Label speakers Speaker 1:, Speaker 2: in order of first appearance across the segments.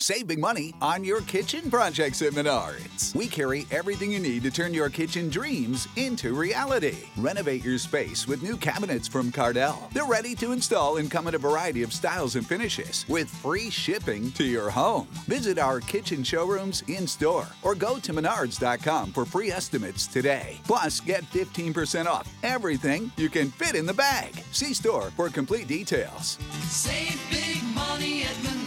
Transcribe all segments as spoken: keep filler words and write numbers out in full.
Speaker 1: Save big money on your kitchen projects at Menards. We carry everything you need to turn your kitchen dreams into reality. Renovate your space with new cabinets from Cardell. They're ready to install and come in a variety of styles and finishes with free shipping to your home. Visit our kitchen showrooms in-store or go to menards dot com for free estimates today. Plus, get fifteen percent off everything you can fit in the bag. See store for complete details.
Speaker 2: Save big money at Menards.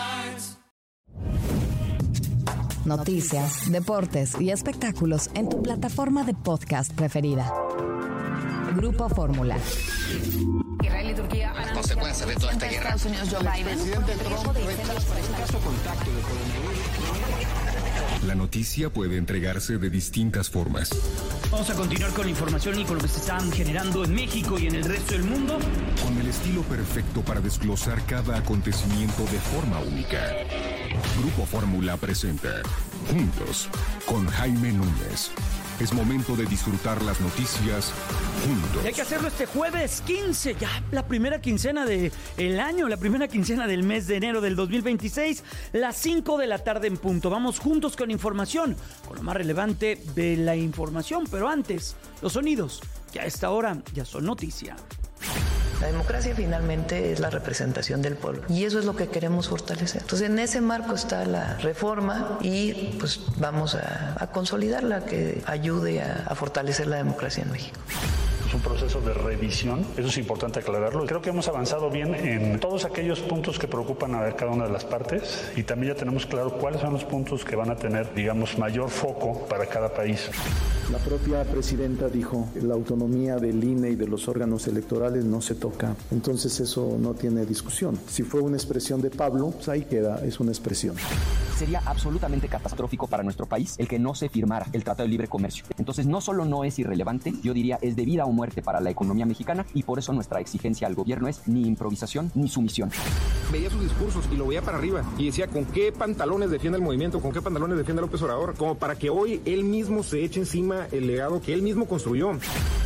Speaker 3: Noticias, deportes y espectáculos en tu plataforma de podcast preferida. Grupo Fórmula.
Speaker 4: Israel y Turquía
Speaker 5: Las consecuencias de toda esta guerra.
Speaker 4: Estados Unidos, Joe Biden.
Speaker 6: Presidente Trump rechaza un caso contacto de coronavirus.
Speaker 7: La noticia puede entregarse de distintas formas.
Speaker 8: Vamos a continuar con la información y con lo que se están generando en México y en el resto del mundo.
Speaker 7: Con el estilo perfecto para desglosar cada acontecimiento de forma única. Grupo Fórmula presenta Juntos con Jaime Núñez. Es momento de disfrutar las noticias juntos.
Speaker 8: Y hay que hacerlo este jueves quince, ya la primera quincena del año, la primera quincena del mes de enero del dos mil veintiséis, las cinco de la tarde en punto. Vamos juntos con información, con lo más relevante de la información, pero antes, los sonidos, que a esta hora ya son noticia.
Speaker 9: La democracia finalmente es la representación del pueblo y eso es lo que queremos fortalecer. Entonces en ese marco está la reforma y pues vamos a, a consolidarla, que ayude a, a fortalecer la democracia en México.
Speaker 10: Es un proceso de revisión, eso es importante aclararlo. Creo que hemos avanzado bien en todos aquellos puntos que preocupan a cada una de las partes y también ya tenemos claro cuáles son los puntos que van a tener, digamos, mayor foco para cada país.
Speaker 11: La propia presidenta dijo que la autonomía del I N E y de los órganos electorales no se toca, entonces eso no tiene discusión. Si fue una expresión de Pablo, pues ahí queda, es una expresión.
Speaker 12: Sería absolutamente catastrófico para nuestro país el que no se firmara el Tratado de Libre Comercio. Entonces no solo no es irrelevante, yo diría es de vida o muerte para la economía mexicana y por eso nuestra exigencia al gobierno es ni improvisación ni sumisión.
Speaker 13: Veía sus discursos y lo veía para arriba y decía con qué pantalones defiende el movimiento, con qué pantalones defiende López Obrador, como para que hoy él mismo se eche encima el legado que él mismo construyó.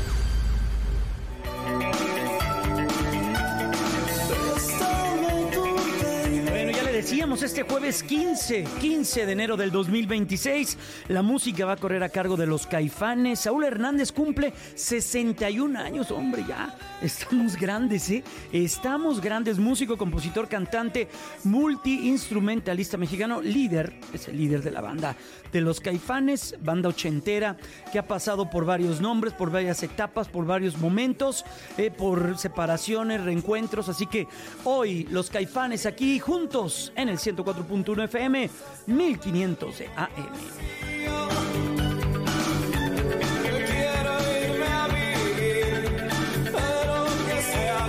Speaker 8: Decíamos este jueves quince, quince de enero del dos mil veintiséis, la música va a correr a cargo de los Caifanes. Saúl Hernández cumple sesenta y un años, hombre, ya estamos grandes, ¿eh? Estamos grandes, músico, compositor, cantante, multiinstrumentalista mexicano, líder, es el líder de la banda de los Caifanes, banda ochentera que ha pasado por varios nombres, por varias etapas, por varios momentos, eh, por separaciones, reencuentros, así que hoy los Caifanes aquí juntos en el ciento cuatro punto uno F M, mil quinientos de A M.
Speaker 2: Quiero irme a vivir, pero que sea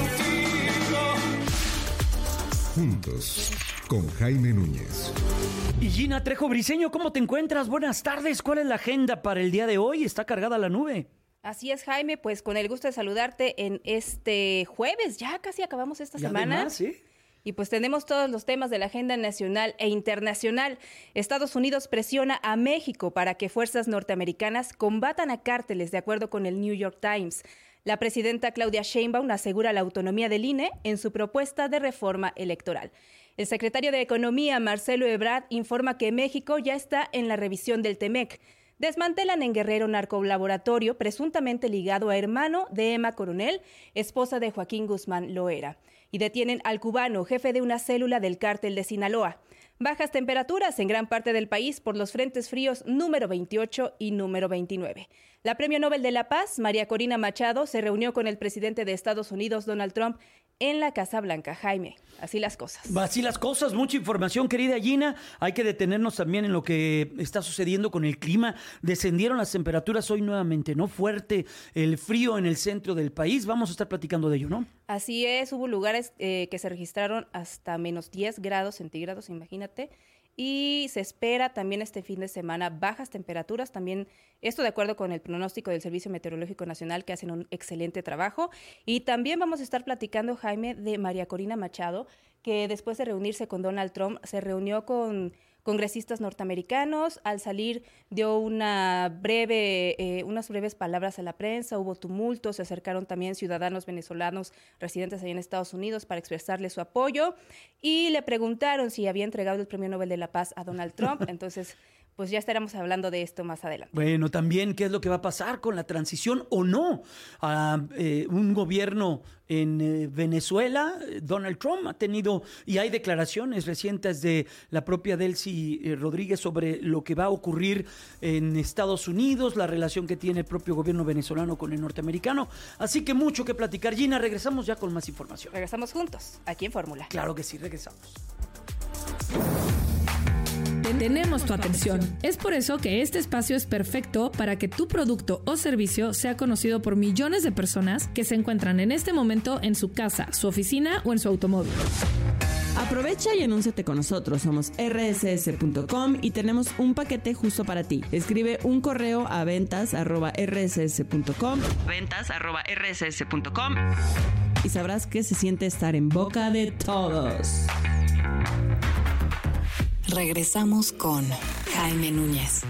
Speaker 2: contigo.
Speaker 7: Juntos con Jaime Núñez.
Speaker 8: Y Gina Trejo Briseño, ¿cómo te encuentras? Buenas tardes, ¿cuál es la agenda para el día de hoy? Está cargada la nube.
Speaker 14: Así es, Jaime, pues con el gusto de saludarte en este jueves, ya casi acabamos esta
Speaker 8: ya
Speaker 14: semana.
Speaker 8: Además, ¿sí?
Speaker 14: Y pues tenemos todos los temas de la agenda nacional e internacional. Estados Unidos presiona a México para que fuerzas norteamericanas combatan a cárteles, de acuerdo con el New York Times. La presidenta Claudia Sheinbaum asegura la autonomía del I N E en su propuesta de reforma electoral. El secretario de Economía, Marcelo Ebrard, informa que México ya está en la revisión del Temec. Desmantelan en Guerrero narcolaboratorio presuntamente ligado a hermano de Emma Coronel, esposa de Joaquín Guzmán Loera. Y detienen al cubano, jefe de una célula del cártel de Sinaloa. Bajas temperaturas en gran parte del país por los frentes fríos número veintiocho y número veintinueve. La Premio Nobel de la Paz, María Corina Machado, se reunió con el presidente de Estados Unidos, Donald Trump, en la Casa Blanca. Jaime, así las cosas.
Speaker 8: Así las cosas, mucha información, querida Gina. Hay que detenernos también en lo que está sucediendo con el clima. Descendieron las temperaturas hoy nuevamente, ¿no? Fuerte el frío en el centro del país. Vamos a estar platicando de ello, ¿no?
Speaker 14: Así es, hubo lugares eh, que se registraron hasta menos diez grados centígrados, imagínate. Y se espera también este fin de semana bajas temperaturas, también esto de acuerdo con el pronóstico del Servicio Meteorológico Nacional, que hacen un excelente trabajo. Y también vamos a estar platicando, Jaime, de María Corina Machado, que después de reunirse con Donald Trump, se reunió con congresistas norteamericanos. Al salir dio una breve, eh, unas breves palabras a la prensa, hubo tumultos, se acercaron también ciudadanos venezolanos residentes allá en Estados Unidos para expresarle su apoyo y le preguntaron si había entregado el Premio Nobel de la Paz a Donald Trump. Entonces, pues ya estaremos hablando de esto más adelante.
Speaker 8: Bueno, también qué es lo que va a pasar con la transición o no a eh, un gobierno en eh, Venezuela. Donald Trump ha tenido, y hay declaraciones recientes de la propia Delcy eh, Rodríguez sobre lo que va a ocurrir en Estados Unidos, la relación que tiene el propio gobierno venezolano con el norteamericano. Así que mucho que platicar. Gina, regresamos ya con más información.
Speaker 14: Regresamos juntos, aquí en Fórmula.
Speaker 8: Claro que sí, regresamos.
Speaker 5: Tenemos tu atención. Es por eso que este espacio es perfecto para que tu producto o servicio sea conocido por millones de personas que se encuentran en este momento en su casa, su oficina o en su automóvil.
Speaker 15: Aprovecha y anúnciate con nosotros. Somos erre ese ese punto com y tenemos un paquete justo para ti. Escribe un correo a ventas arroba erre ese ese punto com, ventas arroba erre ese ese punto com y sabrás qué se siente estar en boca de todos.
Speaker 3: Regresamos con Jaime Núñez.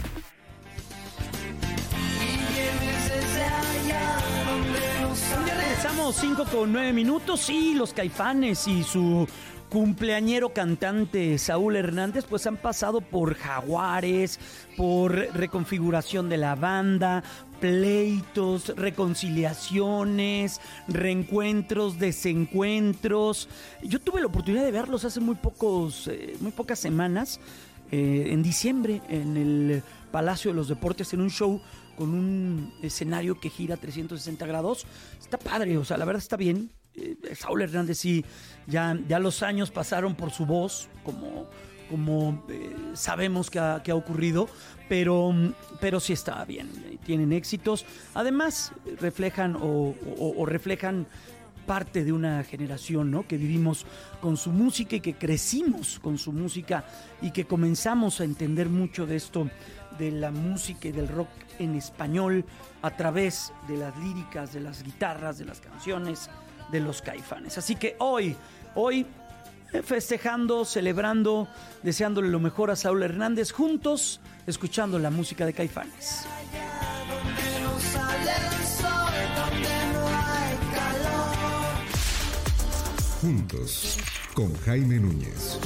Speaker 8: Ya regresamos, cinco con nueve minutos. Sí, los Caifanes y su cumpleañero cantante Saúl Hernández pues han pasado por jaguares, por reconfiguración de la banda, pleitos, reconciliaciones, reencuentros, desencuentros. Yo tuve la oportunidad de verlos hace muy pocos, eh, muy pocas semanas, eh, en diciembre, en el Palacio de los Deportes, en un show con un escenario que gira trescientos sesenta grados. Está padre, o sea, la verdad está bien. Eh, Saúl Hernández sí, ya, ya los años pasaron por su voz, como, como eh, sabemos que ha, que ha ocurrido, pero, pero sí está bien, tienen éxitos. Además, reflejan o, o, o reflejan parte de una generación, ¿no?, que vivimos con su música y que crecimos con su música y que comenzamos a entender mucho de esto, de la música y del rock en español a través de las líricas, de las guitarras, de las canciones de los Caifanes. Así que hoy, hoy festejando, celebrando, deseándole lo mejor a Saúl Hernández, juntos escuchando la música de Caifanes.
Speaker 7: Juntos con Jaime Núñez.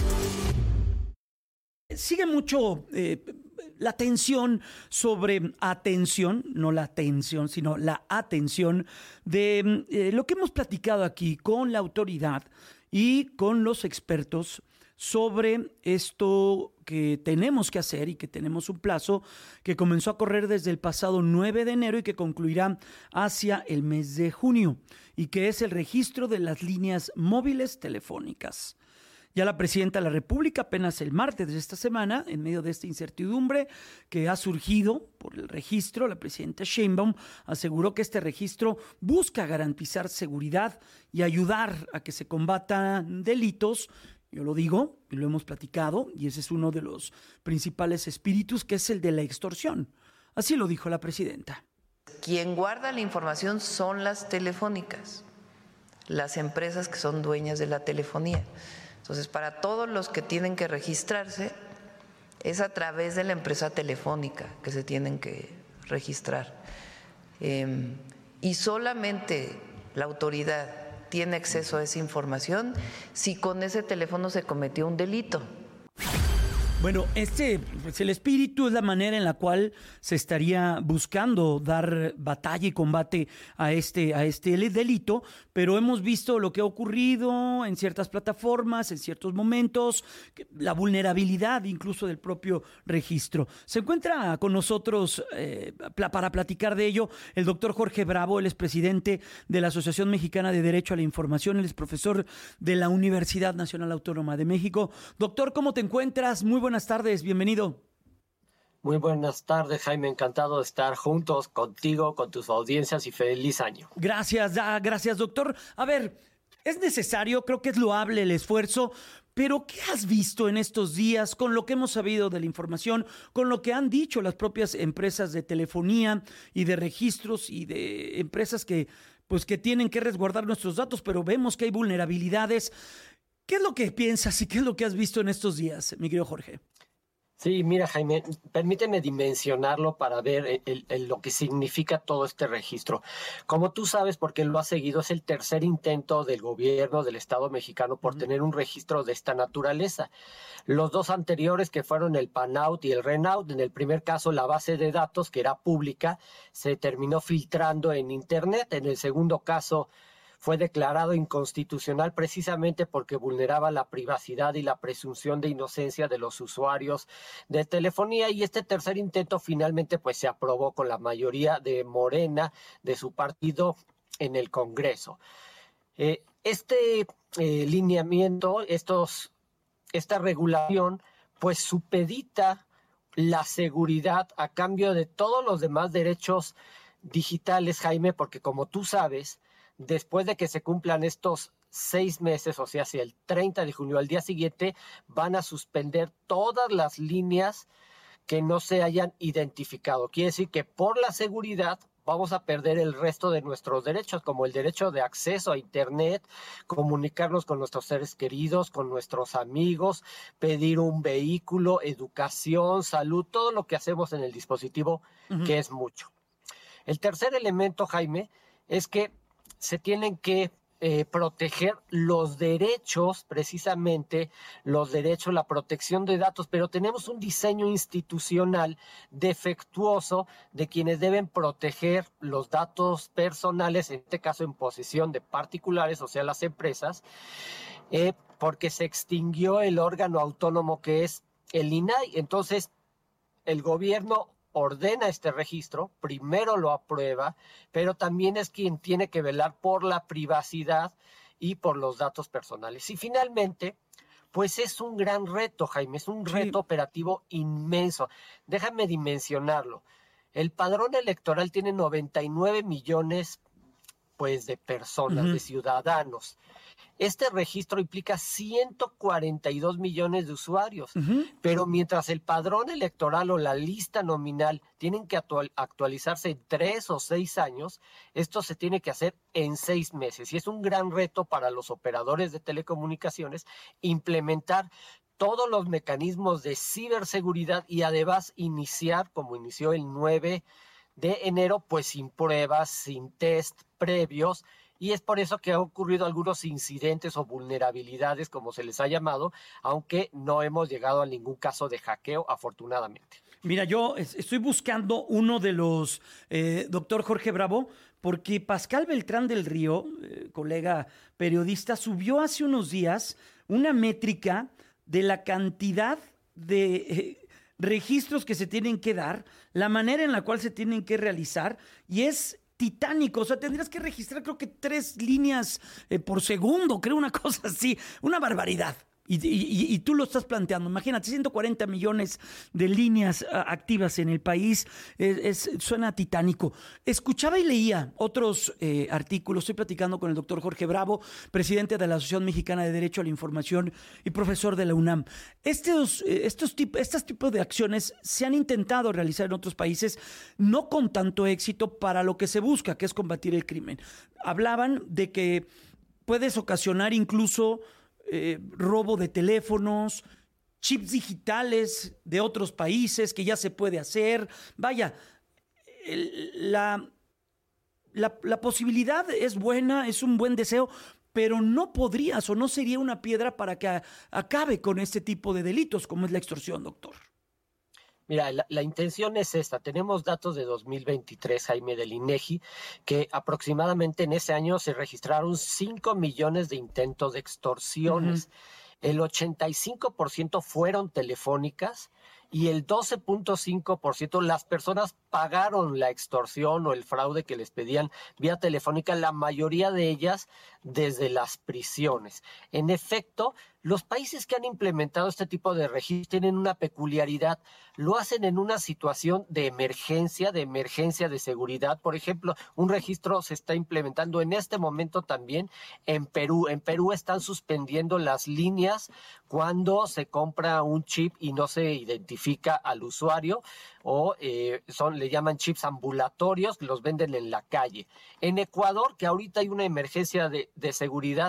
Speaker 8: Sigue mucho eh, la tensión sobre atención, no la atención, sino la atención de eh, lo que hemos platicado aquí con la autoridad y con los expertos sobre esto que tenemos que hacer y que tenemos un plazo que comenzó a correr desde el pasado nueve de enero y que concluirá hacia el mes de junio, y que es el registro de las líneas móviles telefónicas. Ya la presidenta de la República, apenas el martes de esta semana, en medio de esta incertidumbre que ha surgido por el registro, la presidenta Sheinbaum aseguró que este registro busca garantizar seguridad y ayudar a que se combatan delitos. Yo lo digo y lo hemos platicado, y ese es uno de los principales espíritus, que es el de la extorsión. Así lo dijo la presidenta.
Speaker 9: Quien guarda la información son las telefónicas, las empresas que son dueñas de la telefonía. Entonces, para todos los que tienen que registrarse, es a través de la empresa telefónica que se tienen que registrar. Eh, y solamente la autoridad tiene acceso a esa información si con ese teléfono se cometió un delito.
Speaker 8: Bueno, este, pues el espíritu es la manera en la cual se estaría buscando dar batalla y combate a este, a este delito, pero hemos visto lo que ha ocurrido en ciertas plataformas, en ciertos momentos, la vulnerabilidad incluso del propio registro. Se encuentra con nosotros eh, para platicar de ello el doctor Jorge Bravo, él es presidente de la Asociación Mexicana de Derecho a la Información, él es profesor de la Universidad Nacional Autónoma de México. Doctor, ¿cómo te encuentras? Muy buenas tardes, bienvenido.
Speaker 16: Muy buenas tardes, Jaime, encantado de estar juntos contigo, con tus audiencias, y feliz año.
Speaker 8: Gracias, ah, gracias, doctor. A ver, es necesario, creo que es loable el esfuerzo, pero ¿qué has visto en estos días con lo que hemos sabido de la información, con lo que han dicho las propias empresas de telefonía y de registros y de empresas que, pues, que tienen que resguardar nuestros datos, pero vemos que hay vulnerabilidades? ¿Qué es lo que piensas y qué es lo que has visto en estos días, mi querido Jorge?
Speaker 16: Sí, mira, Jaime, permíteme dimensionarlo para ver el, el, el, lo que significa todo este registro. Como tú sabes, porque lo has seguido, es el tercer intento del gobierno del Estado mexicano por uh-huh. tener un registro de esta naturaleza. Los dos anteriores, que fueron el PANAUT y el RENAUT, en el primer caso la base de datos, que era pública, se terminó filtrando en Internet. En el segundo caso fue declarado inconstitucional precisamente porque vulneraba la privacidad y la presunción de inocencia de los usuarios de telefonía, y este tercer intento finalmente pues se aprobó con la mayoría de Morena, de su partido, en el Congreso. Eh, este eh, lineamiento, estos, esta regulación pues supedita la seguridad a cambio de todos los demás derechos digitales, Jaime, porque como tú sabes, después de que se cumplan estos seis meses, o sea, si el treinta de junio al día siguiente, van a suspender todas las líneas que no se hayan identificado. Quiere decir que por la seguridad vamos a perder el resto de nuestros derechos, como el derecho de acceso a Internet, comunicarnos con nuestros seres queridos, con nuestros amigos, pedir un vehículo, educación, salud, todo lo que hacemos en el dispositivo, uh-huh. que es mucho. El tercer elemento, Jaime, es que se tienen que eh, proteger los derechos, precisamente los derechos, la protección de datos, pero tenemos un diseño institucional defectuoso de quienes deben proteger los datos personales, en este caso en posesión de particulares, o sea, las empresas, eh, porque se extinguió el órgano autónomo que es el I N A I. Entonces, el gobierno ordena este registro, primero lo aprueba, pero también es quien tiene que velar por la privacidad y por los datos personales. Y finalmente, pues es un gran reto, Jaime, es un reto sí. operativo inmenso. Déjame dimensionarlo. El padrón electoral tiene noventa y nueve millones pues, de personas, uh-huh. de ciudadanos. Este registro implica ciento cuarenta y dos millones de usuarios, uh-huh. pero mientras el padrón electoral o la lista nominal tienen que actual, actualizarse en tres o seis años, esto se tiene que hacer en seis meses. Y es un gran reto para los operadores de telecomunicaciones implementar todos los mecanismos de ciberseguridad y además iniciar, como inició el nueve de enero, pues sin pruebas, sin test previos. Y es por eso que han ocurrido algunos incidentes o vulnerabilidades, como se les ha llamado, aunque no hemos llegado a ningún caso de hackeo, afortunadamente.
Speaker 8: Mira, yo estoy buscando uno de los, eh, doctor Jorge Bravo, porque Pascal Beltrán del Río, eh, colega periodista, subió hace unos días una métrica de la cantidad de eh, registros que se tienen que dar, la manera en la cual se tienen que realizar, y es titánico. O sea, tendrías que registrar creo que tres líneas eh, por segundo, creo, una cosa así, una barbaridad. Y, y, y tú lo estás planteando. Imagínate, ciento cuarenta millones de líneas uh, activas en el país. Es, es, suena titánico. Escuchaba y leía otros eh, artículos. Estoy platicando con el doctor Jorge Bravo, presidente de la Asociación Mexicana de Derecho a la Información y profesor de la UNAM. Estos, eh, estos, tip, estos tipos de acciones se han intentado realizar en otros países, no con tanto éxito para lo que se busca, que es combatir el crimen. Hablaban de que puedes ocasionar incluso Eh, robo de teléfonos, chips digitales de otros países que ya se puede hacer. Vaya, el, la, la, la posibilidad es buena, es un buen deseo, pero no podrías o no sería una piedra para que a, acabe con este tipo de delitos como es la extorsión, doctor.
Speaker 16: Mira, la, la intención es esta. Tenemos datos de dos mil veintitrés, Jaime, del INEGI, que aproximadamente en ese año se registraron cinco millones de intentos de extorsiones. Uh-huh. El ochenta y cinco por ciento fueron telefónicas y el doce punto cinco por ciento las personas pagaron la extorsión o el fraude que les pedían vía telefónica, la mayoría de ellas desde las prisiones. En efecto, los países que han implementado este tipo de registros tienen una peculiaridad. Lo hacen en una situación de emergencia, de emergencia de seguridad. Por ejemplo, un registro se está implementando en este momento también en Perú. En Perú están suspendiendo las líneas cuando se compra un chip y no se identifica al usuario, o eh, son, le llaman chips ambulatorios, los venden en la calle. En Ecuador, que ahorita hay una emergencia de, de seguridad,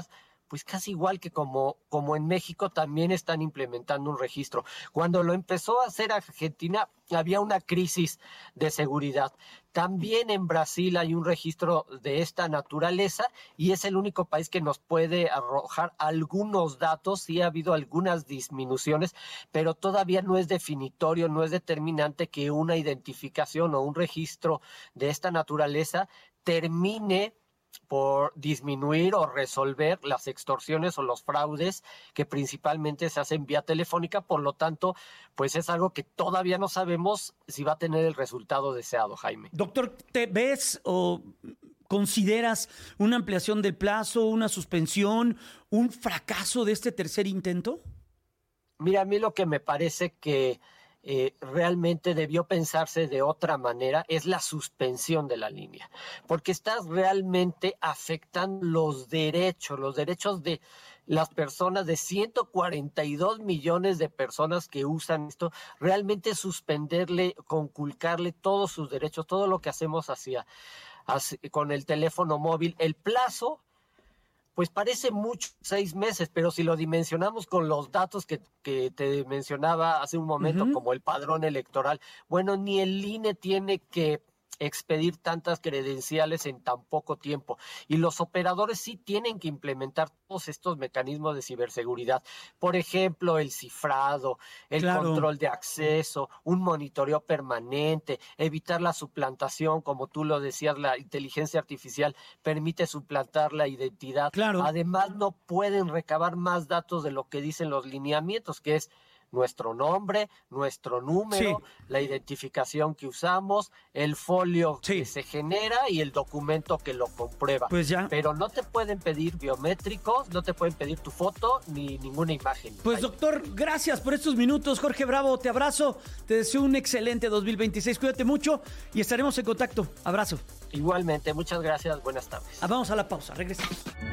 Speaker 16: pues casi igual que como, como en México también están implementando un registro. Cuando lo empezó a hacer Argentina, había una crisis de seguridad. También en Brasil hay un registro de esta naturaleza y es el único país que nos puede arrojar algunos datos. Sí ha habido algunas disminuciones, pero todavía no es definitorio, no es determinante que una identificación o un registro de esta naturaleza termine por disminuir o resolver las extorsiones o los fraudes que principalmente se hacen vía telefónica. Por lo tanto, pues es algo que todavía no sabemos si va a tener el resultado deseado, Jaime.
Speaker 8: Doctor, ¿te ves o consideras una ampliación del plazo, una suspensión, un fracaso de este tercer intento?
Speaker 16: Mira, a mí lo que me parece que Eh, realmente debió pensarse de otra manera es la suspensión de la línea, porque estás realmente afectando los derechos, los derechos de las personas, de ciento cuarenta y dos millones de personas que usan esto. Realmente suspenderle, conculcarle todos sus derechos, todo lo que hacemos hacia, hacia con el teléfono móvil. El plazo, pues parece mucho, seis meses, pero si lo dimensionamos con los datos que, que te mencionaba hace un momento, uh-huh. como el padrón electoral, bueno, ni el I N E tiene que expedir tantas credenciales en tan poco tiempo. Y los operadores sí tienen que implementar todos estos mecanismos de ciberseguridad. Por ejemplo, el cifrado, el claro. control de acceso, un monitoreo permanente, evitar la suplantación, como tú lo decías, la inteligencia artificial permite suplantar la identidad.
Speaker 8: Claro.
Speaker 16: Además, no pueden recabar más datos de lo que dicen los lineamientos, que es nuestro nombre, nuestro número, sí. la identificación que usamos, el folio sí. que se genera y el documento que lo comprueba.
Speaker 8: Pues ya.
Speaker 16: Pero no te pueden pedir biométricos, no te pueden pedir tu foto ni ninguna imagen.
Speaker 8: Pues
Speaker 16: Ay.
Speaker 8: doctor, gracias por estos minutos. Jorge Bravo, te abrazo. Te deseo un excelente dos mil veintiséis. Cuídate mucho y estaremos en contacto. Abrazo.
Speaker 16: Igualmente, muchas gracias. Buenas tardes.
Speaker 8: Ah, vamos a la pausa. Regresamos.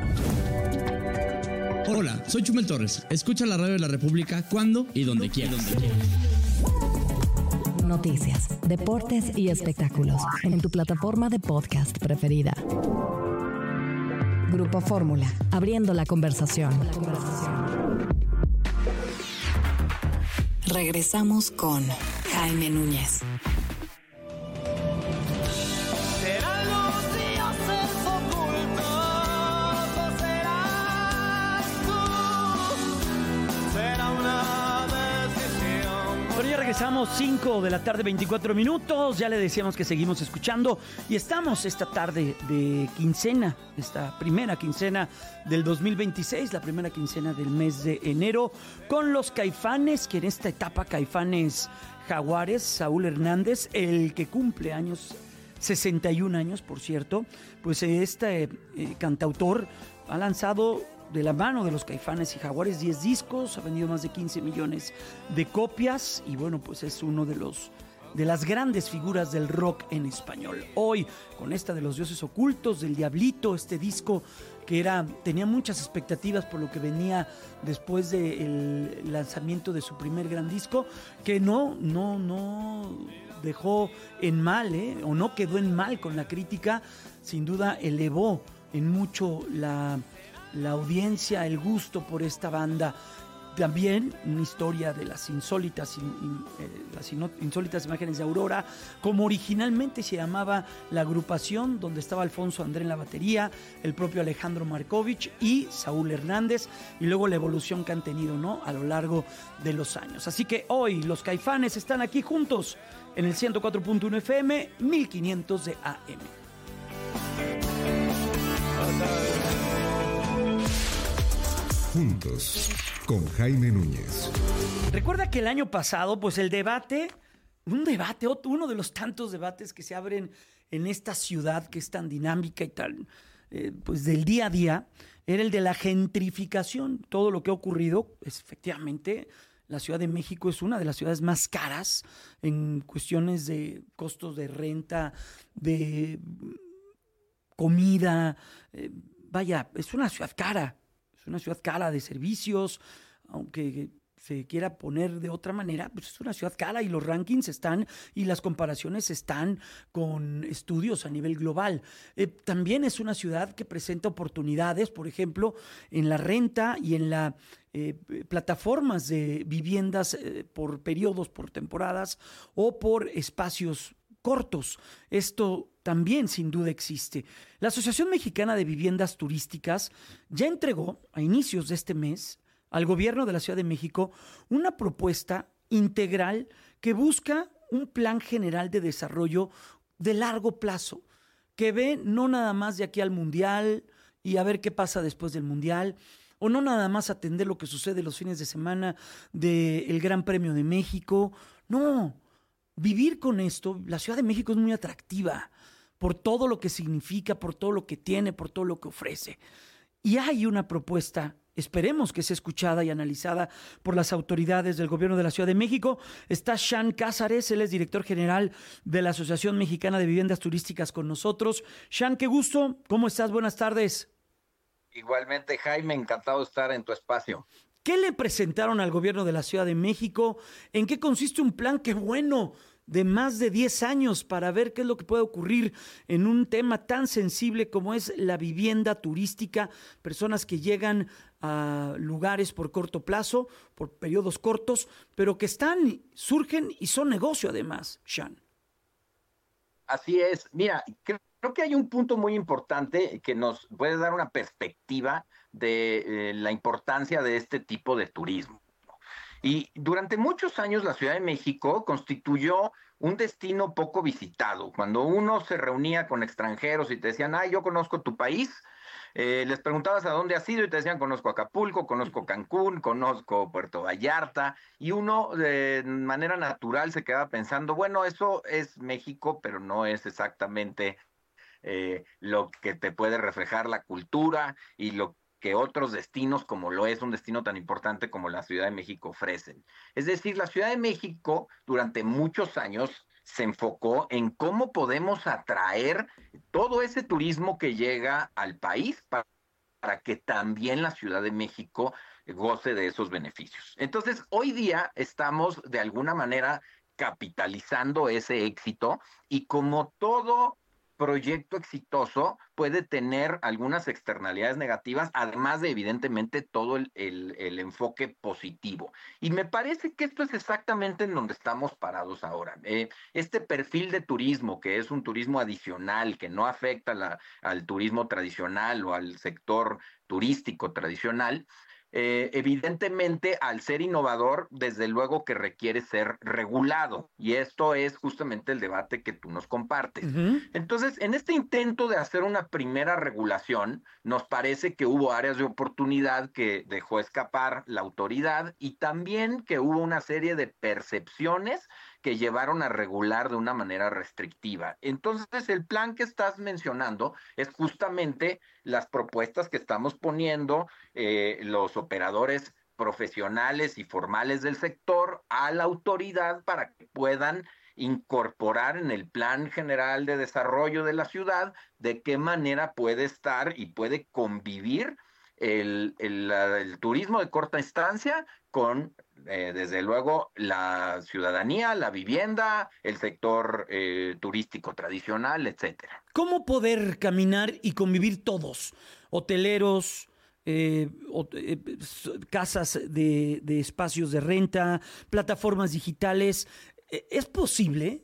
Speaker 17: Hola, soy Chumel Torres. Escucha la radio de la República cuando y donde quieras.
Speaker 3: Noticias, deportes y espectáculos en tu plataforma de podcast preferida. Grupo Fórmula, abriendo la conversación. Regresamos con Jaime Núñez.
Speaker 8: Regresamos cinco de la tarde, veinticuatro minutos. Ya le decíamos que seguimos escuchando y estamos esta tarde de quincena, esta primera quincena del dos mil veintiséis, la primera quincena del mes de enero, con los Caifanes, que en esta etapa Caifanes Jaguares, Saúl Hernández, el que cumple años, sesenta y un años, por cierto, pues este eh, cantautor ha lanzado de la mano de los Caifanes y Jaguares diez discos, ha vendido más de quince millones de copias y bueno, pues es uno de los de las grandes figuras del rock en español. Hoy, con esta de Los Dioses Ocultos, del Diablito, este disco que era tenía muchas expectativas por lo que venía después del lanzamiento de su primer gran disco, que no, no, no dejó en mal, ¿eh? o no quedó en mal con la crítica, sin duda elevó en mucho la... la audiencia, el gusto por esta banda. También una historia de las insólitas, in, in, eh, las insólitas imágenes de Aurora, como originalmente se llamaba la agrupación, donde estaba Alfonso André en la batería, el propio Alejandro Markovich y Saúl Hernández, y luego la evolución que han tenido, ¿no?, a lo largo de los años. Así que hoy los Caifanes están aquí juntos en el ciento cuatro punto uno F M, mil quinientos de A M.
Speaker 7: Juntos, con Jaime Núñez.
Speaker 8: Recuerda que el año pasado, pues el debate, un debate, uno de los tantos debates que se abren en esta ciudad que es tan dinámica y tan, eh, pues del día a día, era el de la gentrificación. Todo lo que ha ocurrido, es, efectivamente, la Ciudad de México es una de las ciudades más caras en cuestiones de costos de renta, de comida. Eh, vaya, es una ciudad cara. Es una ciudad cara de servicios, aunque se quiera poner de otra manera, pues es una ciudad cara y los rankings están y las comparaciones están con estudios a nivel global. Eh, también es una ciudad que presenta oportunidades, por ejemplo, en la renta y en la eh, plataformas de viviendas eh, por periodos, por temporadas o por espacios cortos. Esto también sin duda existe. La Asociación Mexicana de Viviendas Turísticas ya entregó a inicios de este mes al gobierno de la Ciudad de México una propuesta integral que busca un plan general de desarrollo de largo plazo, que ve no nada más de aquí al Mundial y a ver qué pasa después del Mundial, o no nada más atender lo que sucede los fines de semana del Gran Premio de México. No, vivir con esto, la Ciudad de México es muy atractiva por todo lo que significa, por todo lo que tiene, por todo lo que ofrece. Y hay una propuesta, esperemos que sea escuchada y analizada por las autoridades del gobierno de la Ciudad de México. Está Sean Cázares, él es director general de la Asociación Mexicana de Viviendas Turísticas con nosotros. Sean, qué gusto, ¿cómo estás? Buenas tardes.
Speaker 18: Igualmente, Jaime, encantado de estar en tu espacio.
Speaker 8: ¿Qué le presentaron al gobierno de la Ciudad de México? ¿En qué consiste un plan, qué bueno, de más de diez años para ver qué es lo que puede ocurrir en un tema tan sensible como es la vivienda turística? Personas que llegan a lugares por corto plazo, por periodos cortos, pero que están, surgen y son negocio además, Sean.
Speaker 18: Así es. Mira, creo, creo que hay un punto muy importante que nos puede dar una perspectiva de eh, la importancia de este tipo de turismo. Y durante muchos años la Ciudad de México constituyó un destino poco visitado. Cuando uno se reunía con extranjeros y te decían, ay, yo conozco tu país, eh, les preguntabas a dónde has ido y te decían, conozco Acapulco, conozco Cancún, conozco Puerto Vallarta, y uno de manera natural se quedaba pensando, bueno, eso es México, pero no es exactamente eh, lo que te puede reflejar la cultura y lo que otros destinos, como lo es un destino tan importante como la Ciudad de México, ofrecen. Es decir, la Ciudad de México durante muchos años se enfocó en cómo podemos atraer todo ese turismo que llega al país para, para que también la Ciudad de México goce de esos beneficios. Entonces, hoy día estamos de alguna manera capitalizando ese éxito y como todo proyecto exitoso puede tener algunas externalidades negativas, además de evidentemente todo el, el, el enfoque positivo. Y me parece que esto es exactamente en donde estamos parados ahora. Eh, este perfil de turismo, que es un turismo adicional, que no afecta la, al turismo tradicional o al sector turístico tradicional, Eh, evidentemente, al ser innovador, desde luego que requiere ser regulado. Y esto es justamente el debate que tú nos compartes. Uh-huh. Entonces, en este intento de hacer una primera regulación, nos parece que hubo áreas de oportunidad que dejó escapar la autoridad y también que hubo una serie de percepciones que llevaron a regular de una manera restrictiva. Entonces, el plan que estás mencionando es justamente las propuestas que estamos poniendo eh, los operadores profesionales y formales del sector a la autoridad para que puedan incorporar en el Plan General de Desarrollo de la ciudad de qué manera puede estar y puede convivir el, el, el turismo de corta estancia con Eh, desde luego la ciudadanía, la vivienda, el sector eh, turístico tradicional, etcétera.
Speaker 8: ¿Cómo poder caminar y convivir todos? Hoteleros, eh, hot- eh, casas de, de espacios de renta, plataformas digitales. ¿Es posible,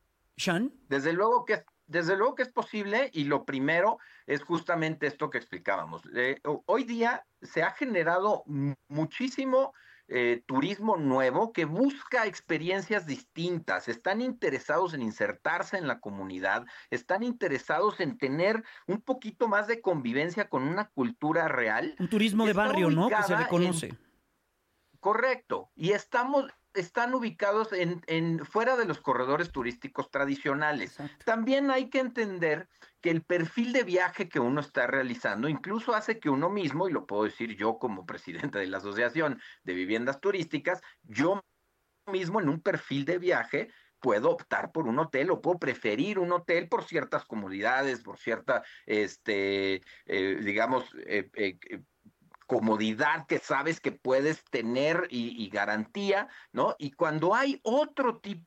Speaker 8: Sean?
Speaker 18: Desde luego que es Desde luego que es posible, y lo primero es justamente esto que explicábamos. Eh, hoy día se ha generado m- muchísimo eh, turismo nuevo que busca experiencias distintas, están interesados en insertarse en la comunidad, están interesados en tener un poquito más de convivencia con una cultura real.
Speaker 8: Un turismo de barrio, ¿no? Que se reconoce.
Speaker 18: En... Correcto, y estamos... están ubicados en, en fuera de los corredores turísticos tradicionales. Exacto. También hay que entender que el perfil de viaje que uno está realizando incluso hace que uno mismo, y lo puedo decir yo como presidente de la Asociación de Viviendas Turísticas, yo mismo en un perfil de viaje puedo optar por un hotel o puedo preferir un hotel por ciertas comodidades, por cierta, este, eh, digamos, eh, eh, comodidad que sabes que puedes tener y, y garantía, ¿no? Y cuando hay otro tipo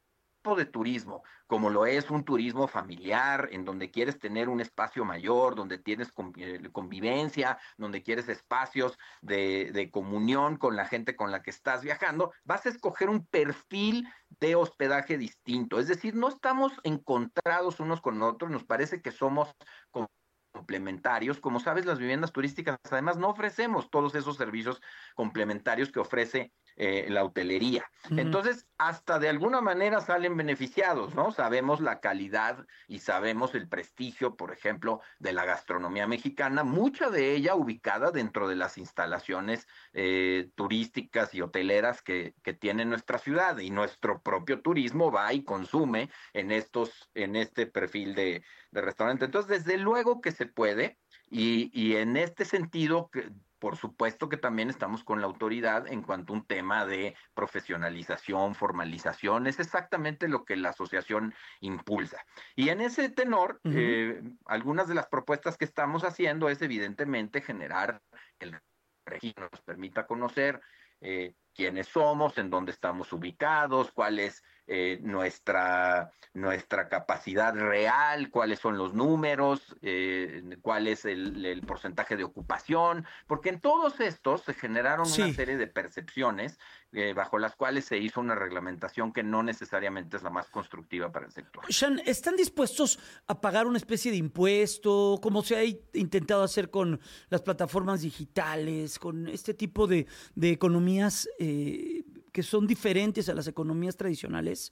Speaker 18: de turismo, como lo es un turismo familiar, en donde quieres tener un espacio mayor, donde tienes convivencia, donde quieres espacios de, de comunión con la gente con la que estás viajando, vas a escoger un perfil de hospedaje distinto. Es decir, no estamos encontrados unos con otros, nos parece que somos complementarios. Como sabes, las viviendas turísticas además no ofrecemos todos esos servicios complementarios que ofrece Eh, la hotelería. Uh-huh. Entonces, hasta de alguna manera salen beneficiados, ¿no? Sabemos la calidad y sabemos el prestigio, por ejemplo, de la gastronomía mexicana, mucha de ella ubicada dentro de las instalaciones eh, turísticas y hoteleras que, que tiene nuestra ciudad, y nuestro propio turismo va y consume en estos, en este perfil de, de restaurante. Entonces, desde luego que se puede, y, y en este sentido, que por supuesto que también estamos con la autoridad en cuanto a un tema de profesionalización, formalización, es exactamente lo que la asociación impulsa. Y en ese tenor, uh-huh. eh, algunas de las propuestas que estamos haciendo es evidentemente generar el registro que nos permita conocer eh, quiénes somos, en dónde estamos ubicados, cuál es eh, nuestra, nuestra capacidad real, cuáles son los números, eh, cuál es el, el porcentaje de ocupación, porque en todos estos se generaron sí. una serie de percepciones eh, bajo las cuales se hizo una reglamentación que no necesariamente es la más constructiva para el sector.
Speaker 8: Sean, ¿están dispuestos a pagar una especie de impuesto, como se ha intentado hacer con las plataformas digitales, con este tipo de, de economías eh, que son diferentes a las economías tradicionales?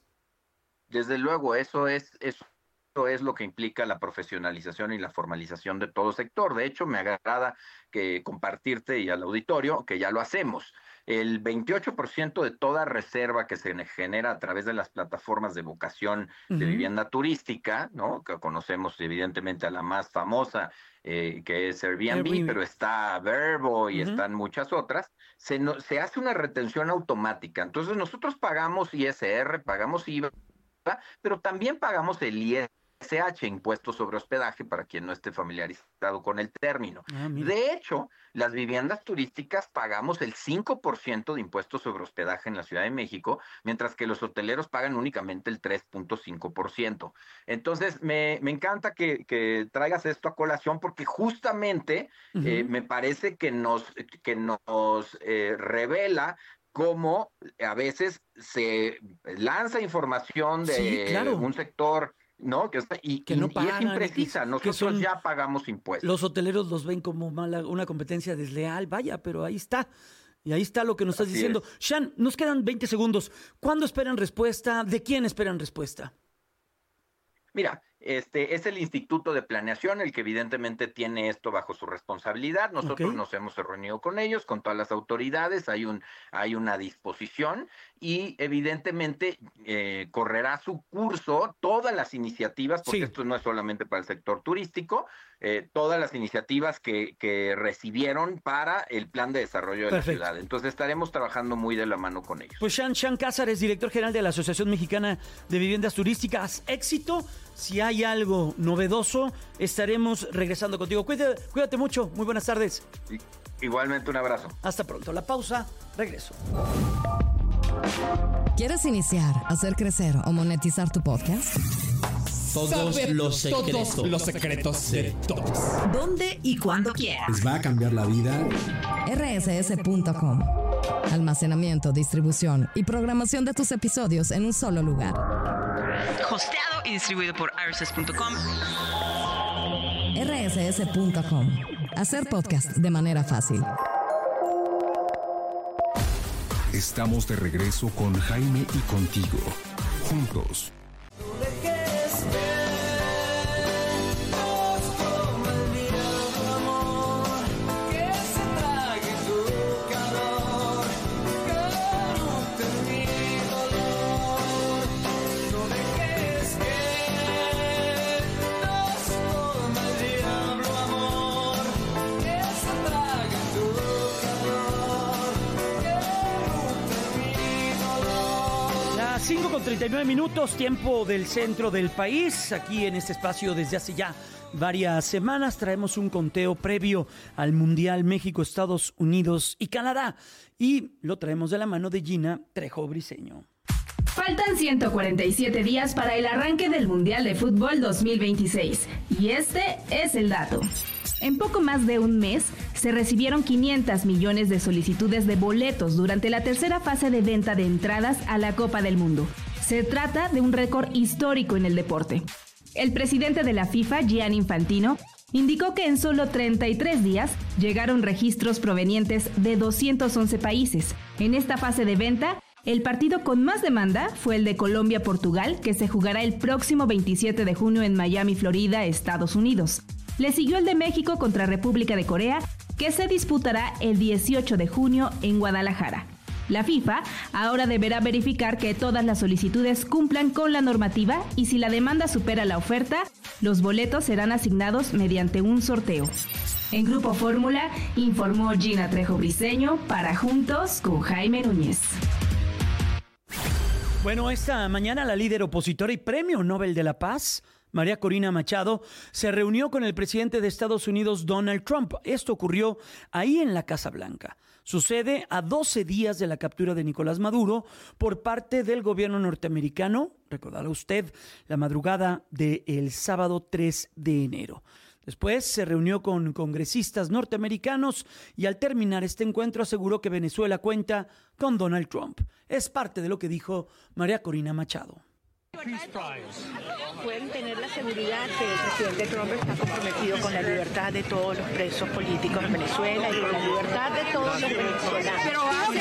Speaker 18: Desde luego, eso es, eso es lo que implica la profesionalización y la formalización de todo sector. De hecho, me agrada que compartirte y al auditorio que ya lo hacemos. El veintiocho por ciento de toda reserva que se genera a través de las plataformas de vocación uh-huh. de vivienda turística, ¿no? Que conocemos evidentemente a la más famosa, eh, que es Airbnb, Airbnb, pero está Vrbo y uh-huh. están muchas otras, se, no, se hace una retención automática. Entonces nosotros pagamos I S R, pagamos I V A, pero también pagamos el I S H, impuesto sobre hospedaje, para quien no esté familiarizado con el término. Ah, de hecho, las viviendas turísticas pagamos el cinco por ciento de impuestos sobre hospedaje en la Ciudad de México, mientras que los hoteleros pagan únicamente el tres punto cinco por ciento. Entonces, me, me encanta que, que traigas esto a colación, porque justamente uh-huh. eh, me parece que nos, que nos eh, revela cómo a veces se lanza información de sí, claro. un sector, ¿no? Que está, y, que no y, pagan, y es imprecisa. Que, Nosotros que son, ya pagamos impuestos.
Speaker 8: Los hoteleros los ven como mala, una competencia desleal, vaya, pero ahí está. Y ahí está lo que nos estás Así diciendo. Es. Sean, nos quedan veinte segundos. ¿Cuándo esperan respuesta? ¿De quién esperan respuesta?
Speaker 18: Mira, este es el Instituto de Planeación el que evidentemente tiene esto bajo su responsabilidad. Nosotros okay. nos hemos reunido con ellos, con todas las autoridades, hay un hay una disposición y evidentemente eh, correrá su curso todas las iniciativas, porque sí. esto no es solamente para el sector turístico, eh, todas las iniciativas que, que recibieron para el plan de desarrollo de Perfecto. la ciudad. Entonces estaremos trabajando muy de la mano con ellos.
Speaker 8: Pues Sean, Sean Cázares, director general de la Asociación Mexicana de Viviendas Turísticas, éxito. Si hay algo novedoso, estaremos regresando contigo. Cuídate, cuídate mucho. Muy buenas tardes.
Speaker 18: Igualmente, un abrazo.
Speaker 8: Hasta pronto. La pausa. Regreso.
Speaker 3: ¿Quieres iniciar, hacer crecer o monetizar tu podcast?
Speaker 17: Todos
Speaker 2: Saber
Speaker 17: los secretos.
Speaker 2: Todos los secretos de todos.
Speaker 3: ¿Dónde y cuándo quieras?
Speaker 17: Les va a cambiar la vida.
Speaker 3: R S S punto com. Almacenamiento, distribución y programación de tus episodios en un solo lugar.
Speaker 15: Hosteado y distribuido por R S S punto com.
Speaker 3: R S S punto com. Hacer podcast de manera fácil.
Speaker 7: Estamos de regreso con Jaime y contigo. Juntos.
Speaker 8: cinco con treinta y nueve minutos, tiempo del centro del país, aquí en este espacio desde hace ya varias semanas traemos un conteo previo al Mundial México, Estados Unidos y Canadá. Y lo traemos de la mano de Gina Trejo Briseño.
Speaker 5: Faltan ciento cuarenta y siete días para el arranque del Mundial de Fútbol dos mil veintiséis. Y este es el dato. En poco más de un mes, se recibieron quinientos millones de solicitudes de boletos durante la tercera fase de venta de entradas a la Copa del Mundo. Se trata de un récord histórico en el deporte. El presidente de la FIFA, Gianni Infantino, indicó que en solo treinta y tres días llegaron registros provenientes de doscientos once países. En esta fase de venta, el partido con más demanda fue el de Colombia-Portugal, que se jugará el próximo veintisiete de junio en Miami, Florida, Estados Unidos. Le siguió el de México contra República de Corea, que se disputará el dieciocho de junio en Guadalajara. La FIFA ahora deberá verificar que todas las solicitudes cumplan con la normativa y si la demanda supera la oferta, los boletos serán asignados mediante un sorteo. En Grupo Fórmula, informó Gina Trejo Briseño para Juntos con Jaime Núñez.
Speaker 8: Bueno, esta mañana la líder opositora y Premio Nobel de la Paz, María Corina Machado, se reunió con el presidente de Estados Unidos, Donald Trump. Esto ocurrió ahí en la Casa Blanca. Sucede a doce días de la captura de Nicolás Maduro por parte del gobierno norteamericano, recordará usted, la madrugada del sábado tres de enero. Después se reunió con congresistas norteamericanos y al terminar este encuentro aseguró que Venezuela cuenta con Donald Trump. Es parte de lo que dijo María Corina Machado.
Speaker 19: Pueden tener la seguridad que el presidente Trump está comprometido con la libertad de todos los presos políticos en Venezuela y con la libertad de todos los venezolanos. Pero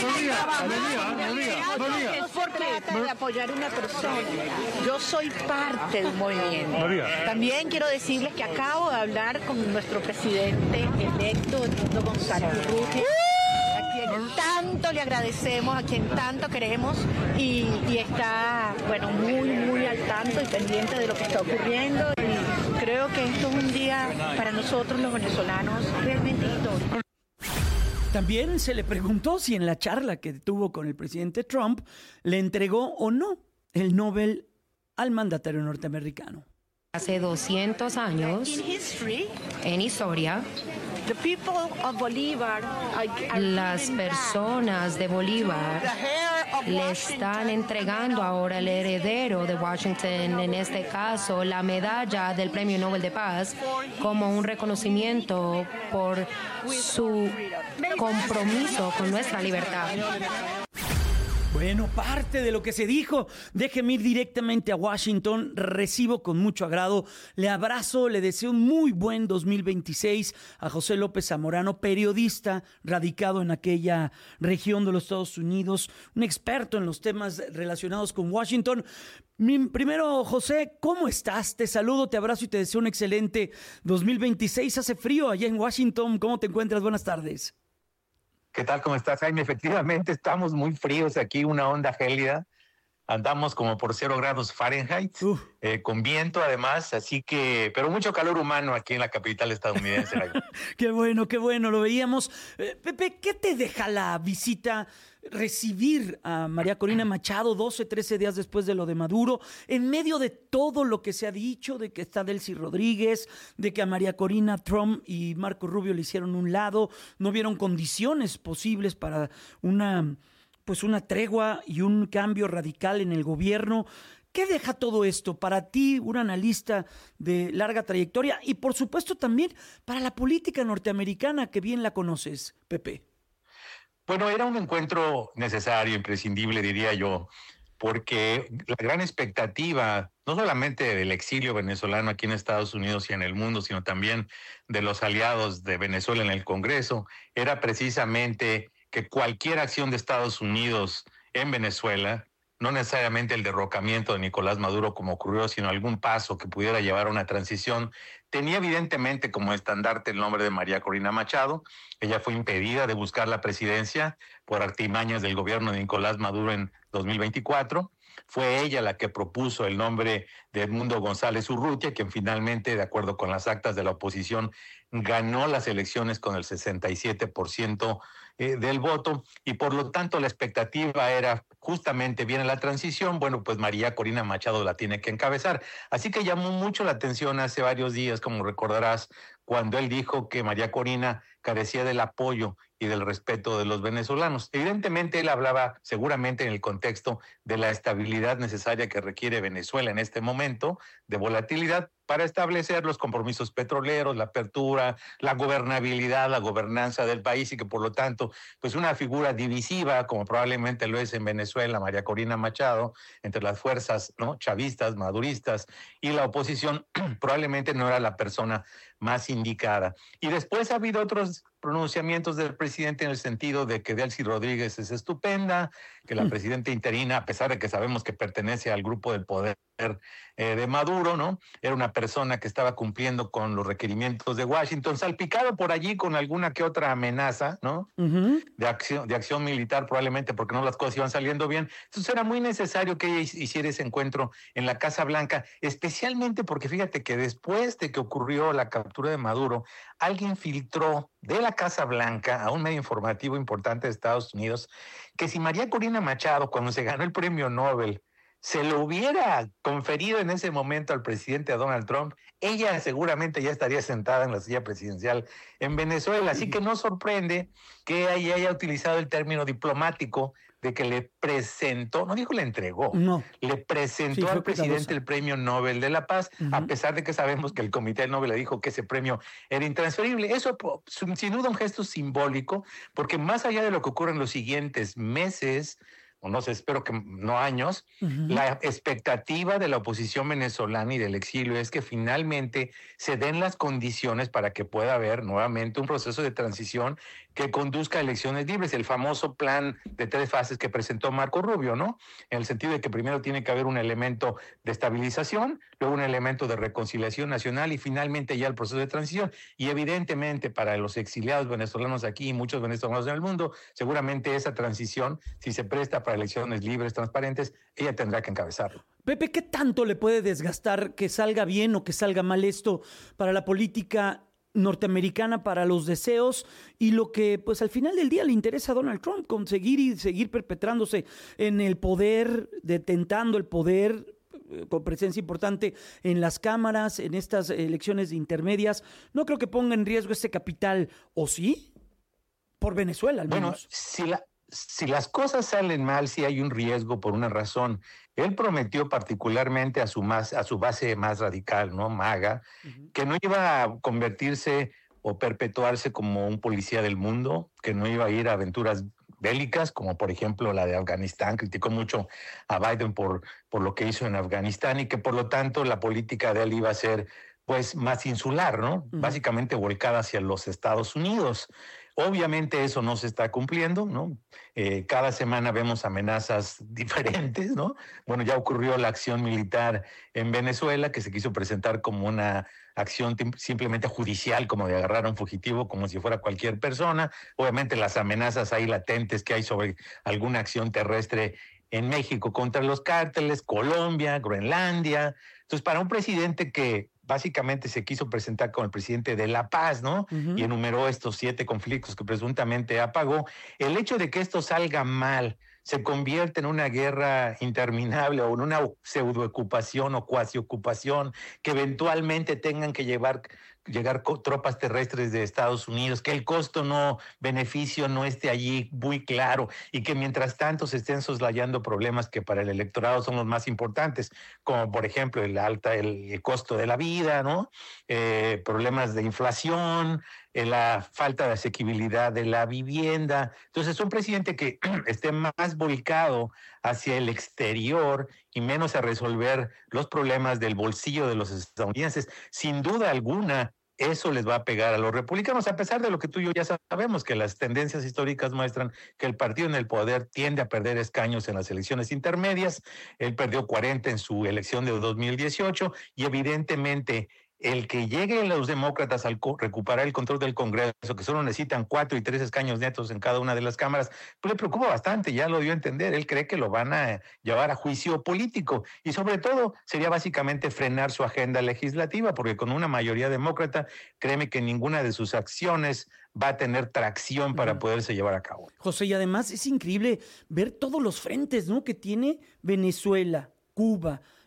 Speaker 19: es porque trata de apoyar a una persona. Yo soy parte de un movimiento. También quiero decirles que acabo de hablar con nuestro presidente electo, Edmundo González Urrutia, tanto le agradecemos, a quien tanto queremos y, y está, bueno, muy, muy al tanto y pendiente de lo que está ocurriendo y creo que esto es un día para nosotros los venezolanos realmente histórico.
Speaker 8: También se le preguntó si en la charla que tuvo con el presidente Trump le entregó o no el Nobel al mandatario norteamericano.
Speaker 20: Hace doscientos años, en historia, las personas de Bolívar le están entregando ahora al heredero de Washington, en este caso, la medalla del Premio Nobel de Paz, como un reconocimiento por su compromiso con nuestra libertad.
Speaker 8: Bueno, parte de lo que se dijo. Déjeme ir directamente a Washington. Recibo con mucho agrado, le abrazo, le deseo un muy buen dos mil veintiséis a José López Zamorano, periodista radicado en aquella región de los Estados Unidos, un experto en los temas relacionados con Washington. Primero, José, ¿cómo estás? Te saludo, te abrazo y te deseo un excelente dos mil veintiséis. Hace frío allá en Washington. ¿Cómo te encuentras? Buenas tardes.
Speaker 21: ¿Qué tal? ¿Cómo estás, Jaime? Efectivamente, estamos muy fríos aquí, una onda gélida. Andamos como por cero grados Fahrenheit, eh, con viento además, así que, pero mucho calor humano aquí en la capital estadounidense.
Speaker 8: Qué bueno, qué bueno, lo veíamos. Eh, Pepe, ¿qué te deja la visita, recibir a María Corina Machado doce, trece días después de lo de Maduro, en medio de todo lo que se ha dicho, de que está Delcy Rodríguez, de que a María Corina Trump y Marco Rubio le hicieron un lado, no vieron condiciones posibles para una... pues una tregua y un cambio radical en el gobierno? ¿Qué deja todo esto para ti, un analista de larga trayectoria, y por supuesto también para la política norteamericana, que bien la conoces, Pepe?
Speaker 21: Bueno, era un encuentro necesario, imprescindible, diría yo, porque la gran expectativa, no solamente del exilio venezolano aquí en Estados Unidos y en el mundo, sino también de los aliados de Venezuela en el Congreso, era precisamente que cualquier acción de Estados Unidos en Venezuela, no necesariamente el derrocamiento de Nicolás Maduro como ocurrió, sino algún paso que pudiera llevar a una transición, tenía evidentemente como estandarte el nombre de María Corina Machado. Ella fue impedida de buscar la presidencia por artimañas del gobierno de Nicolás Maduro en dos mil veinticuatro. Fue ella la que propuso el nombre de Edmundo González Urrutia, quien finalmente, de acuerdo con las actas de la oposición, ganó las elecciones con el sesenta y siete por ciento eh, del voto, y por lo tanto la expectativa era justamente, viene la transición, bueno, pues María Corina Machado la tiene que encabezar. Así que llamó mucho la atención hace varios días como recordarás, cuando él dijo que María Corina carecía del apoyo y del respeto de los venezolanos. Evidentemente él hablaba seguramente en el contexto de la estabilidad necesaria que requiere Venezuela en este momento, de volatilidad, para establecer los compromisos petroleros, la apertura, la gobernabilidad, la gobernanza del país, y que por lo tanto, pues una figura divisiva, como probablemente lo es en Venezuela, María Corina Machado, entre las fuerzas, ¿no?, chavistas, maduristas y la oposición, probablemente no era la persona más indicada. Y después ha habido otros pronunciamientos del presidente en el sentido de que Delcy Rodríguez es estupenda, que la presidenta interina, a pesar de que sabemos que pertenece al grupo del poder eh, de Maduro, ¿no?, era una persona que estaba cumpliendo con los requerimientos de Washington, salpicado por allí con alguna que otra amenaza, ¿no?, uh-huh. de acción, de acción militar, probablemente porque no las cosas iban saliendo bien. Entonces era muy necesario que ella hiciera ese encuentro en la Casa Blanca, especialmente porque fíjate que después de que ocurrió la captura de Maduro, alguien filtró de la Casa Blanca a un medio informativo importante de Estados Unidos que si María Corina Machado, cuando se ganó el premio Nobel, se lo hubiera conferido en ese momento al presidente Donald Trump, ella seguramente ya estaría sentada en la silla presidencial en Venezuela. Así que no sorprende que ella haya utilizado el término diplomático de que le presentó, no dijo le entregó, no. le presentó sí, al presidente el premio Nobel de la Paz, uh-huh. a pesar de que sabemos que el Comité Nobel le dijo que ese premio era intransferible. Eso sin duda un gesto simbólico, porque más allá de lo que ocurre en los siguientes meses, o no sé, espero que no años, uh-huh. la expectativa de la oposición venezolana y del exilio es que finalmente se den las condiciones para que pueda haber nuevamente un proceso de transición que conduzca a elecciones libres, el famoso plan de tres fases que presentó Marco Rubio, ¿no? En el sentido de que primero tiene que haber un elemento de estabilización, luego un elemento de reconciliación nacional y finalmente ya el proceso de transición. Y evidentemente para los exiliados venezolanos aquí y muchos venezolanos en el mundo, seguramente esa transición, si se presta para elecciones libres, transparentes, ella tendrá que encabezarlo.
Speaker 8: Pepe, ¿qué tanto le puede desgastar que salga bien o que salga mal esto para la política norteamericana, para los deseos y lo que pues al final del día le interesa a Donald Trump, conseguir y seguir perpetrándose en el poder, detentando el poder, con presencia importante en las cámaras, en estas elecciones intermedias? No creo que ponga en riesgo este capital, ¿o sí? Por Venezuela, al menos.
Speaker 21: Bueno, si la Si las cosas salen mal, sí hay un riesgo por una razón. Él prometió particularmente a su, más, a su base más radical, ¿no?, MAGA, uh-huh. que no iba a convertirse o perpetuarse como un policía del mundo, que no iba a ir a aventuras bélicas, como por ejemplo la de Afganistán. Criticó mucho a Biden por, por lo que hizo en Afganistán y que por lo tanto la política de él iba a ser pues más insular, ¿no? Uh-huh. Básicamente volcada hacia los Estados Unidos. Obviamente eso no se está cumpliendo, ¿no? Eh, cada semana vemos amenazas diferentes, ¿no? Bueno, ya ocurrió la acción militar en Venezuela, que se quiso presentar como una acción tim- simplemente judicial, como de agarrar a un fugitivo, como si fuera cualquier persona. Obviamente las amenazas ahí latentes que hay sobre alguna acción terrestre en México contra los cárteles, Colombia, Groenlandia. Entonces, para un presidente que básicamente se quiso presentar como el presidente de la paz, ¿no? Uh-huh. Y enumeró estos siete conflictos que presuntamente apagó. El hecho de que esto salga mal, se convierte en una guerra interminable o en una pseudo-ocupación o cuasi-ocupación, que eventualmente tengan que llevar, llegar tropas terrestres de Estados Unidos, que el costo no beneficio no esté allí muy claro y que mientras tanto se estén soslayando problemas que para el electorado son los más importantes, como por ejemplo el alta el, el costo de la vida, ¿no? Eh, problemas de inflación, eh, la falta de asequibilidad de la vivienda. Entonces, un presidente que esté más volcado hacia el exterior y menos a resolver los problemas del bolsillo de los estadounidenses, sin duda alguna, eso les va a pegar a los republicanos, a pesar de lo que tú y yo ya sabemos, que las tendencias históricas muestran que el partido en el poder tiende a perder escaños en las elecciones intermedias. Él perdió cuarenta en su elección de dos mil dieciocho y evidentemente el que lleguen los demócratas al co- recuperar el control del Congreso, que solo necesitan cuatro y tres escaños netos en cada una de las cámaras, pues le preocupa bastante, ya lo dio a entender. Él cree que lo van a llevar a juicio político y sobre todo sería básicamente frenar su agenda legislativa, porque con una mayoría demócrata, créeme que ninguna de sus acciones va a tener tracción para poderse llevar a cabo.
Speaker 8: José, y además es increíble ver todos los frentes, ¿no?, que tiene Venezuela, Cuba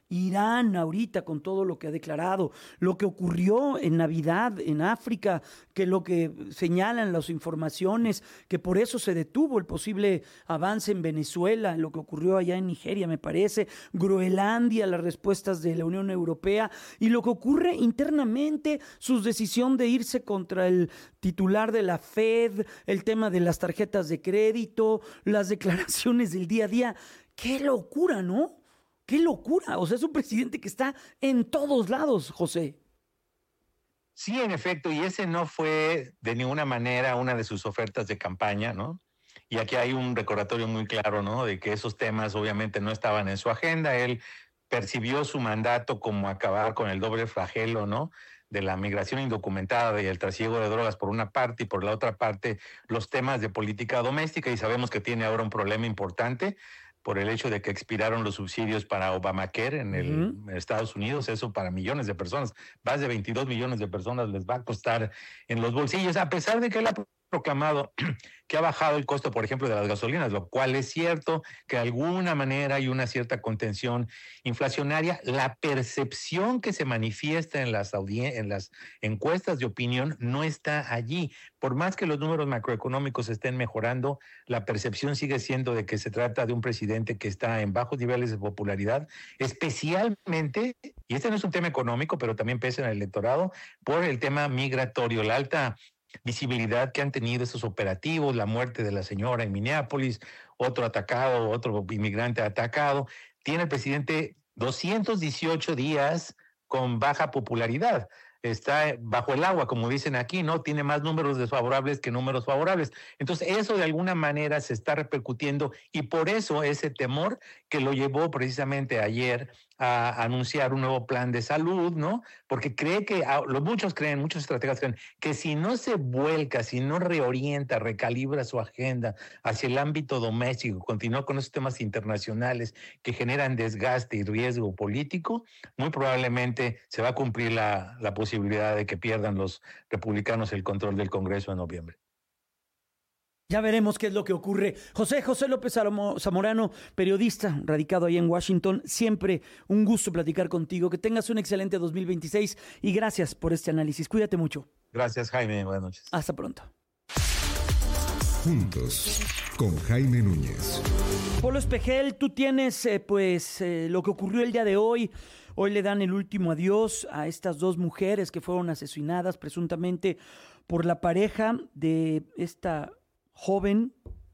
Speaker 8: Irán ahorita con todo lo que ha declarado, lo que ocurrió en Navidad en África, que lo que señalan las informaciones, que por eso se detuvo el posible avance en Venezuela, lo que ocurrió allá en Nigeria, me parece, Groenlandia, las respuestas de la Unión Europea y lo que ocurre internamente, su decisión de irse contra el titular de la Fed, el tema de las tarjetas de crédito, las declaraciones del día a día. ¡Qué locura!, ¿no? ¡Qué locura! O sea, es un presidente que está en todos lados, José.
Speaker 21: Sí, en efecto, y ese no fue de ninguna manera una de sus ofertas de campaña, ¿no? Y aquí hay un recordatorio muy claro, ¿no? De que esos temas obviamente no estaban en su agenda. Él percibió su mandato como acabar con el doble flagelo, ¿no? De la migración indocumentada y el trasiego de drogas por una parte y por la otra parte los temas de política doméstica, y sabemos que tiene ahora un problema importante por el hecho de que expiraron los subsidios para Obamacare en, el, uh-huh. en Estados Unidos. Eso para millones de personas, más de veintidós millones de personas les va a costar en los bolsillos, a pesar de que él ha proclamado que ha bajado el costo, por ejemplo, de las gasolinas, lo cual es cierto, que de alguna manera hay una cierta contención inflacionaria. La percepción que se manifiesta en las, audien- en las encuestas de opinión no está allí. Por más que los números macroeconómicos estén mejorando, la percepción sigue siendo de que se trata de un presidente que está en bajos niveles de popularidad, especialmente, y este no es un tema económico, pero también pesa en el electorado, por el tema migratorio, la alta visibilidad que han tenido estos operativos, la muerte de la señora en Minneapolis, otro atacado, otro inmigrante atacado. Tiene el presidente doscientos dieciocho días con baja popularidad. Está bajo el agua, como dicen aquí, ¿no? Tiene más números desfavorables que números favorables. Entonces, eso de alguna manera se está repercutiendo y por eso ese temor que lo llevó precisamente ayer a anunciar un nuevo plan de salud, ¿no? Porque cree que, los muchos creen, muchos estrategas creen que si no se vuelca, si no reorienta, recalibra su agenda hacia el ámbito doméstico, continúa con esos temas internacionales que generan desgaste y riesgo político, muy probablemente se va a cumplir la, la posibilidad de que pierdan los republicanos el control del Congreso en noviembre.
Speaker 8: Ya veremos qué es lo que ocurre. José, José López Zamorano, periodista radicado ahí en Washington. Siempre un gusto platicar contigo. Que tengas un excelente dos mil veintiséis y gracias por este análisis. Cuídate mucho.
Speaker 21: Gracias, Jaime. Buenas noches.
Speaker 8: Hasta pronto.
Speaker 7: Juntos, con Jaime Núñez.
Speaker 8: Polo Espejel, tú tienes eh, pues eh, lo que ocurrió el día de hoy. Hoy le dan el último adiós a estas dos mujeres que fueron asesinadas presuntamente por la pareja de esta joven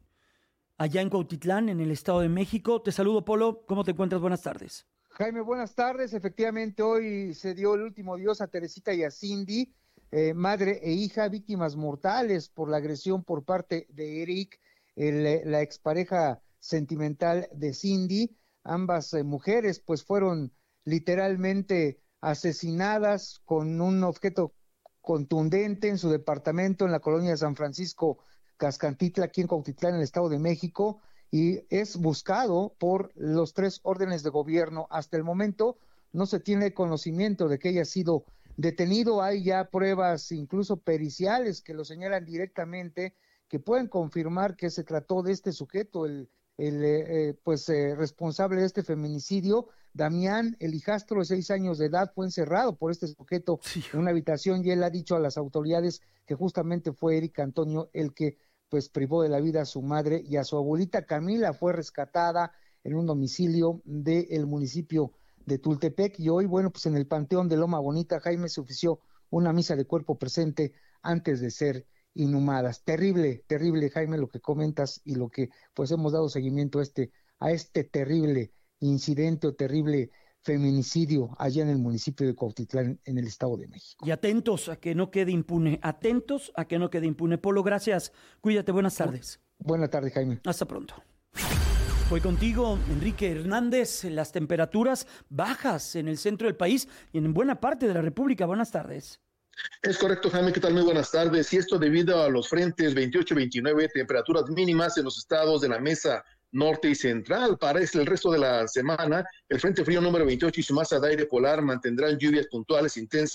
Speaker 8: allá en Cuautitlán, en el Estado de México. Te saludo, Polo. ¿Cómo te encuentras? Buenas tardes.
Speaker 1: Jaime, buenas tardes. Efectivamente, hoy se dio el último adiós a Teresita y a Cindy, eh, madre e hija, víctimas mortales por la agresión por parte de Eric, el, la expareja sentimental de Cindy. Ambas eh, mujeres pues fueron literalmente asesinadas con un objeto contundente en su departamento en la colonia de San Francisco Cascantitla, aquí en Cuautitlán, en el Estado de México, y es buscado por los tres órdenes de gobierno. Hasta el momento no se tiene conocimiento de que haya sido detenido. Hay ya pruebas, incluso periciales, que lo señalan directamente, que pueden confirmar que se trató de este sujeto, el, el eh, pues eh, responsable de este feminicidio. Damián, el hijastro de seis años de edad, fue encerrado por este sujeto sí. en una habitación, y él ha dicho a las autoridades que justamente fue Eric Antonio el que pues privó de la vida a su madre y a su abuelita. Camila fue rescatada en un domicilio del municipio de Tultepec, y hoy, bueno, pues en el Panteón de Loma Bonita, Jaime, se ofició una misa de cuerpo presente antes de ser inhumadas. Terrible, terrible, Jaime, lo que comentas y lo que pues hemos dado seguimiento a este, a este terrible incidente o terrible feminicidio allá en el municipio de Cuautitlán, en el Estado de México.
Speaker 8: Y atentos a que no quede impune, atentos a que no quede impune. Polo, gracias. Cuídate, buenas tardes.
Speaker 1: Buenas tardes, Jaime.
Speaker 8: Hasta pronto. Voy contigo, Enrique Hernández. Las temperaturas bajas en el centro del país y en buena parte de la República. Buenas tardes.
Speaker 22: Es correcto, Jaime, ¿qué tal? Muy buenas tardes. Y esto debido a los frentes veintiocho y veintinueve, temperaturas mínimas en los estados de la Mesa Norte y Central. Para el resto de la semana, el Frente Frío número veintiocho y su masa de aire polar mantendrán lluvias puntuales intensas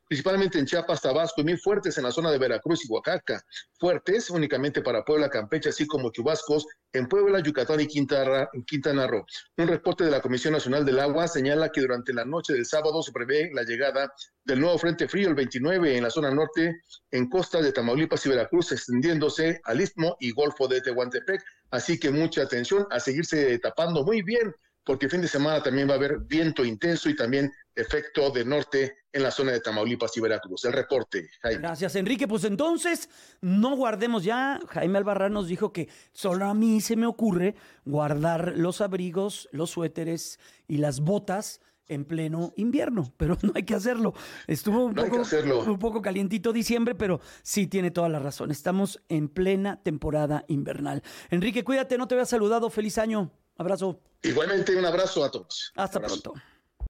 Speaker 22: principalmente en Chiapas, Tabasco y muy fuertes en la zona de Veracruz y Oaxaca. Fuertes únicamente para Puebla, Campeche, así como chubascos en Puebla, Yucatán y Quintana, Quintana Roo. Un reporte de la Comisión Nacional del Agua señala que durante la noche del sábado se prevé la llegada del nuevo Frente Frío, el veintinueve, en la zona norte, en costas de Tamaulipas y Veracruz, extendiéndose al Istmo y Golfo de Tehuantepec. Así que mucha atención a seguirse tapando muy bien, porque el fin de semana también va a haber viento intenso y también efecto de norte en la zona de Tamaulipas y Veracruz. El reporte, Jaime.
Speaker 8: Gracias, Enrique. Pues entonces, no guardemos ya. Jaime Albarrán nos dijo que solo a mí se me ocurre guardar los abrigos, los suéteres y las botas en pleno invierno, pero no hay que hacerlo. Estuvo un,
Speaker 22: no
Speaker 8: poco,
Speaker 22: hacerlo.
Speaker 8: un poco calientito diciembre, pero sí tiene toda la razón. Estamos en plena temporada invernal. Enrique, cuídate, no te había saludado. Feliz año. Abrazo.
Speaker 22: Igualmente, un abrazo a todos.
Speaker 8: Hasta
Speaker 22: abrazo.
Speaker 8: pronto.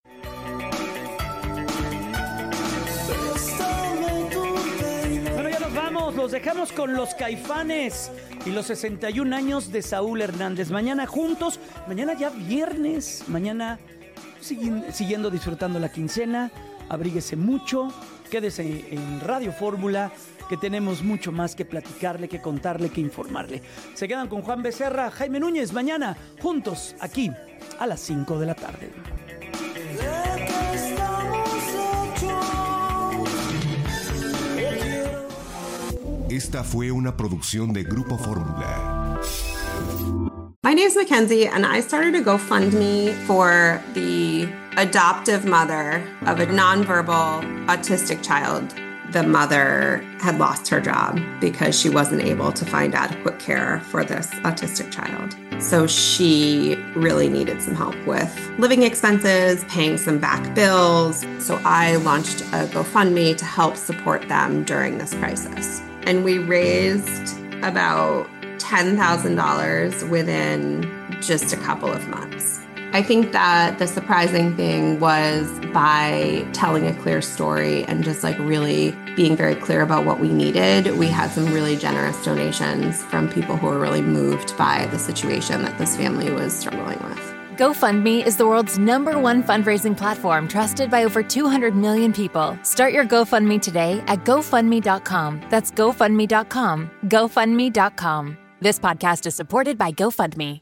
Speaker 8: Bueno, ya nos vamos. Los dejamos con los Caifanes y los sesenta y un años de Saúl Hernández. Mañana juntos, mañana ya viernes, mañana siguiendo, siguiendo disfrutando la quincena. Abríguese mucho, quédese en Radio Fórmula, que tenemos mucho más que platicarle, que contarle, que informarle. Se quedan con Juan Becerra, Jaime Núñez, mañana juntos aquí a las cinco de la tarde.
Speaker 7: Esta fue una producción de Grupo Fórmula.
Speaker 4: My name is Mackenzie, and I started a GoFundMe for the adoptive mother of a nonverbal autistic child. The mother had lost her job because she wasn't able to find adequate care for this autistic child. So she really needed some help with living expenses, paying some back bills. So I launched a GoFundMe to help support them during this crisis. And we raised about ten thousand dollars within just a couple of months. I think that the surprising thing was by telling a clear story and just like really being very clear about what we needed, we had some really generous donations from people who were really moved by the situation that this family was struggling with.
Speaker 6: GoFundMe is the world's number one fundraising platform trusted by over two hundred million people. Start your GoFundMe today at GoFundMe dot com. That's GoFundMe dot com. GoFundMe dot com. This podcast is supported by GoFundMe.